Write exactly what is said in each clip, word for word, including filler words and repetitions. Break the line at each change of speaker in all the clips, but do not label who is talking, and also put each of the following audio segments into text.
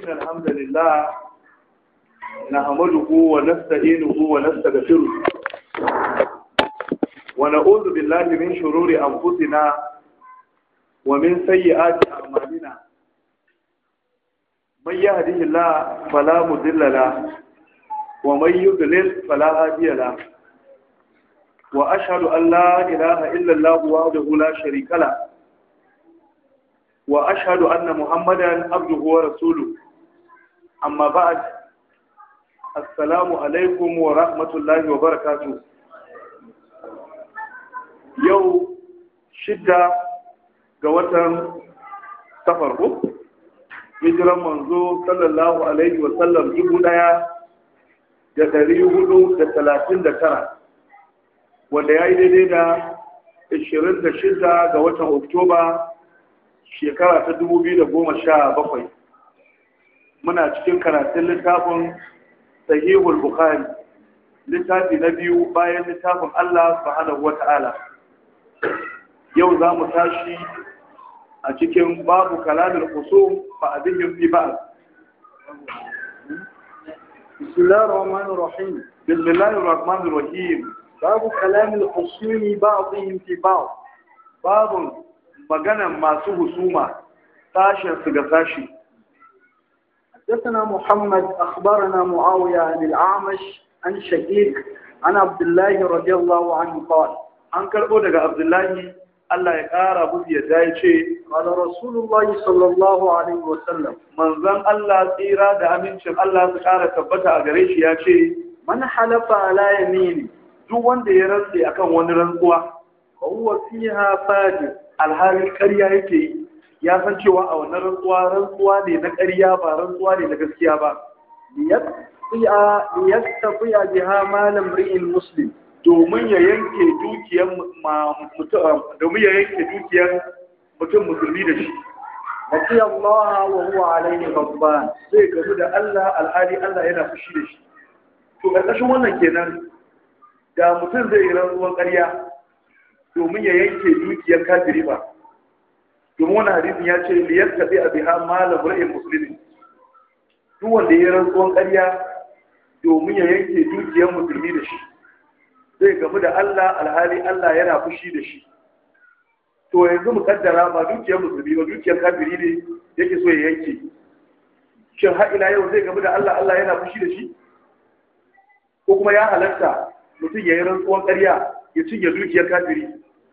إن الحمد لله نحمده ونستعينه ونستغفره ونعوذ بالله من شرور أنفسنا ومن سيئات أعمالنا. من يهده الله فلا مضل له ومن يضلل فلا هادي له، وأشهد أن لا إله إلا الله وحده لا شريك له، وأشهد أن محمدا عبده ورسوله. أما بعد، السلام عليكم ورحمة الله وبركاته. يوم شدة قوة سفر hijiran manzo sallallahu alaihi wa sallam dubu daya da dari hudu da talatin da tara, wanda ya yi daidai da ashirin da shida ga watan Oktoba shekara ta dubu biyu da goma sha bakwai. Muna cikin karatun littafin Sahihul Bukhari, littafi na biyu bayan littafin Allah subhanahu wa ta'ala. Yau za mu tashi a cikin babu kalamin kusum ba a zihin fi ba.
Bismillahir Rahmanir Rahim.
Bismillahir Rahmanir Rahim.
Babu kalamin kusumi ba a zihin fi ba.
Babu maganan masu husuma sashen su ga sashi.
حدثنا محمد أخبرنا معاوية عن الأعمش عن شقيق عن عبد الله رضي الله عنه قال
عن كالبودة عبد الله Allah ya ƙara musu yadda ya ce,
Ƙala Rasulullahi sallallahu Alaihi wasallam,
manzan Allah tsira da amincin Allah su ƙara tabbata a gare shi ya ce,
Man halafa ala yamini,
duk wanda ya rantse akan wani rantsuwa,
fa huwa fiha fajir,
alhali ƙarya yake yi, ya san cewa a wannan rantsuwa rantsuwa ne na ƙarya ba rantsuwa ne na gaskiya ba.
Liyaktafiya biha malam ri'in muslim.
domin ya yanke dukiyar mutum domin ya yanke dukiyar mutum musulmi da shi.
Wati Allah wa huwa alaihi ghadban,
zai gamu da Allah alhali Allah yana fushi da shi. To ƙarƙashin wannan kenan da mutum zai yi rantsuwar ƙarya domin ya yanke dukiyar kafiri ba. Domin wannan hadisin ya ce liyar tafi a biha malam ra'in musulmi. Duk wanda ya yi rantsuwar ƙarya domin ya yanke dukiyar musulmi da shi, zai gamu da Allah alhali Allah yana fushi da shi. To yanzu mu kaddara ba dukiyar musulmi ba dukiyar kafiri ne yake so ya yanke. Shin har ila yau zai gamu da Allah Allah yana fushi da shi? Ko kuma ya halarta mutum ya yi rantsuwan ƙarya ya cinye dukiyar kafiri?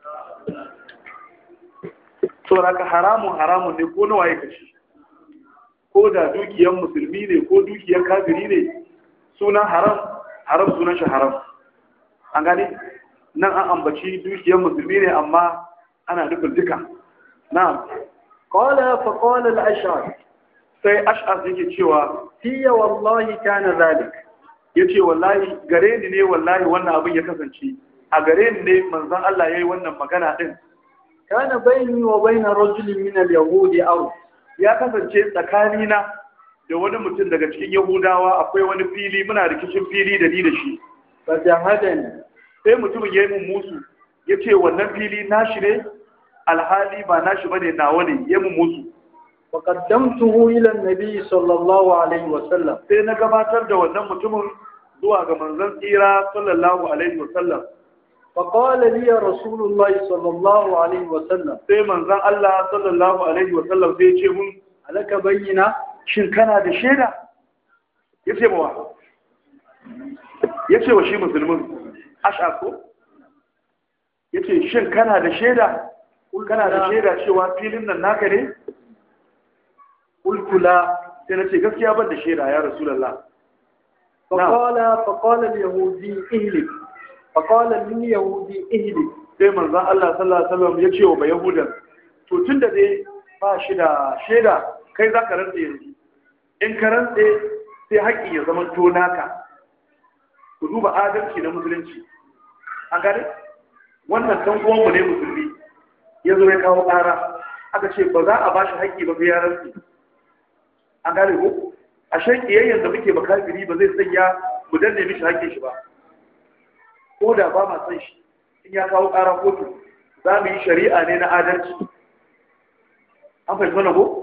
To haka haramun haramun ne ko nawa ya kashi. Ko da dukiyar musulmi ne ko dukiyar kafiri ne, sunan haram haram sunan shi haram. An gani nan an ambaci dukiyar musulmi ne amma ana nufin duka. Na'am.
Qala fa qala al-ash'ar,
sai ash'ar yake cewa
hiya wallahi kana zalik,
yace wallahi gare ni ne wallahi wannan abin ya kasance. A gare ni ne manzon Allah yayi wannan magana din.
Kana baini wa baina rajulin min al-yahudi aw,
ya kasance tsakanina da wani mutum daga cikin Yahudawa akwai wani fili, muna rikicin fili da ni da shi.
Fajahadani,
sai mutumin ya yi mun musu ya ce wannan fili nashi ne alhali ba nashi bane nawa ne, ya mun musu.
wa qaddamtuhu ila an-nabi sallallahu alaihi wa sallam,
sai na gabatar da wannan mutumin zuwa ga manzon tsira sallallahu alaihi wa sallam.
fa qala li rasulullahi sallallahu alaihi wa sallam,
sai manzon Allah sallallahu alaihi wa sallam sai ya ce mun,
alaka bayyina,
shin kana da shaida? Ya ce mawa ya ce wa shi musulmin ash'ar ko ya ce shin kana da shaida kana da shaida cewa filin nan naka ne? Ulkula sai na ce gaskiya ban da shaida ya Rasulallah.
faƙala faƙala yahudi ihlik, faƙala min yahudi ihlik,
sai manzan Allah sallallahu alaihi wasallam ya ce wa ba yahudan, to tun da dai ba shi da shaida kai za ka rantse yanzu, in ka rantse sai haƙƙi ya zama to naka. Ku duba adalci na musulunci. An gane wannan dan uwanmu ne musulmi ya zo ya kawo ƙara, aka ce ba za a ba shi haƙƙi ba sai ya rantse. An gane ko a shan kiyayyen da muke makafiri ba zai sanya mu danne mishi haƙƙin shi ba, ko da ba ma san shi. In ya kawo ƙara kotu za mu yi shari'a ne na adalci. An fahimci wannan ko